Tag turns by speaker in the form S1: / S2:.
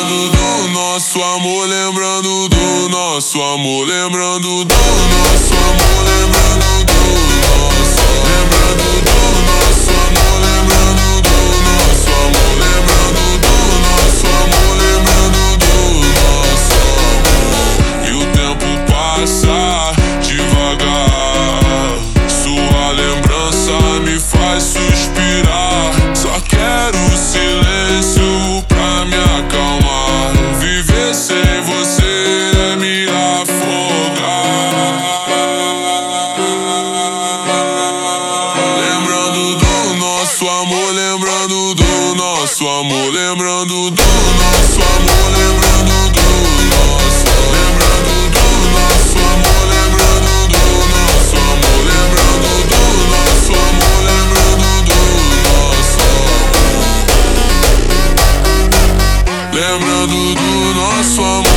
S1: Lembrando do nosso amor, lembrando do nosso amor, lembrando do nosso amor, lembrando do nosso amor, lembrando do nosso amor, lembrando do nosso amor, lembrando do nosso amor, lembrando do nosso amor. E o tempo passa devagar, sua lembrança me faz suspirar. Só quero silêncio pra me acalmar. Viver sem você é me afogar. Lembrando do nosso amor, lembrando do nosso amor, lembrando do nosso amor, lembrando do nosso amor, lembrando do nosso amor, lembrando do nosso amor, lembrando do nosso amor, lembrando do nosso amor, lembrando do nosso amor.